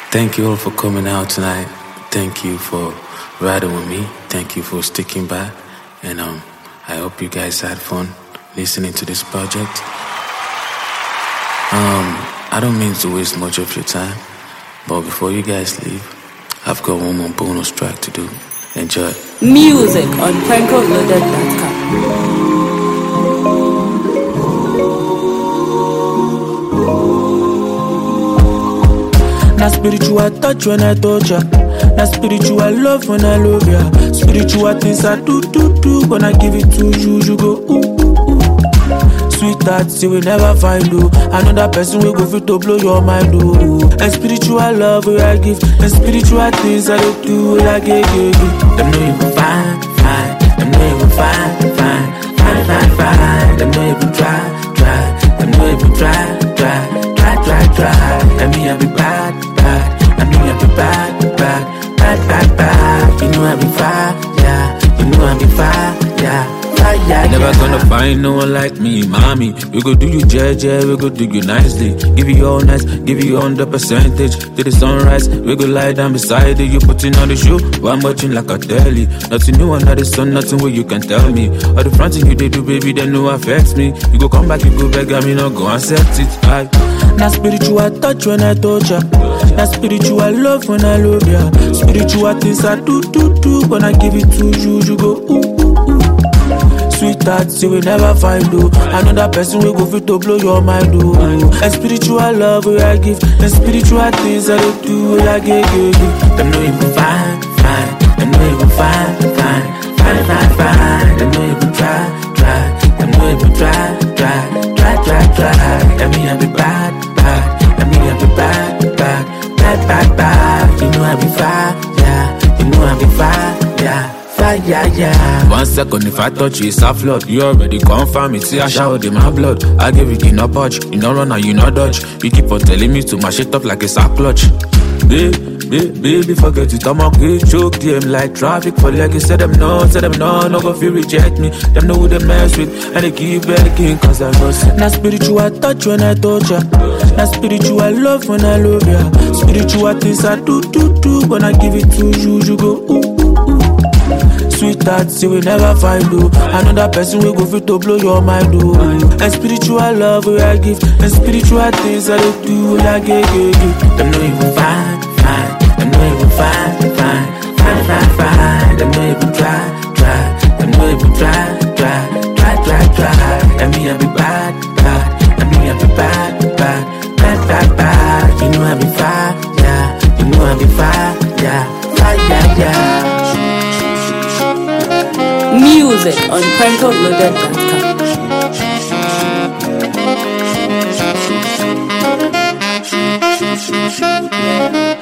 Thank you all for coming out tonight. Thank you for riding with me. Thank you for sticking by. And I hope you guys had fun listening to this project. I don't mean to waste much of your time, but before you guys leave, I've got one more bonus track to do. Enjoy. Music on PrankoLoaded.com. Na spiritual touch when I touch ya. Na spiritual love when I love ya. Spiritual things I do. When I give it to you, you go ooh, ooh, ooh. Sweetheart, see we never find you. Another person will go fit to blow your mind, oh. And spiritual love will I give. And spiritual things I do like give. Them know you fine. Them know you fine. Them know you try. Them know you try. And me I be bad. And me I be bad. You know I be fire, yeah. You know I be fire, yeah. Never gonna find no one like me, mommy. We go do you jeje, we go do you nicely. Give you all nice, give you 100% to the sunrise. We go lie down beside it. You putting on the show, while I'm watching like a telly. Nothing new under the sun, nothing where you can tell me. All the front thing you they do, baby, they know affects me. You go come back, you go beg, I mean, no go accept it. Na spiritual touch when I touch ya. Na spiritual love when I love ya. Spiritual things I do. When I give it to you, you go ooh, ooh, ooh. Sweetheart, see we never find you. Another person will go fit to blow your mind, oh. And spiritual love will I give. And spiritual things I do like give. Them know you fine. Them know you fine. Them know you try. Them know you try. And me I be bad. And me I be bad. You know I be fire, yeah. You know I be fire, yeah. Yeah. 1 second, if I touch you, it's a flood. You already confirm it, see I showered in my blood. I give you no budge, you no run and you no dodge. You keep on telling me to mash it up like it's a clutch. Baby, forget it, I'm okay. Choke them like traffic for legs. Say them no, no go feel reject me. Them know who they mess with, and they keep begging, cause I know. Na spiritual touch when I touch ya. Na spiritual love when I love ya. Spiritual things I do. When I give it to you, you go ooh, ooh, ooh. Sweetheart, see we never find you. Another person will go fit to blow your mind, oh. And spiritual love will I give. And spiritual things I do like give. Them know you fine. Them know you fine. Them know you try. Them know you try. And me I be bad. And me I be bad. You know I be fire, yeah. You know I be fire, yeah. Music on PrankoLoaded.com.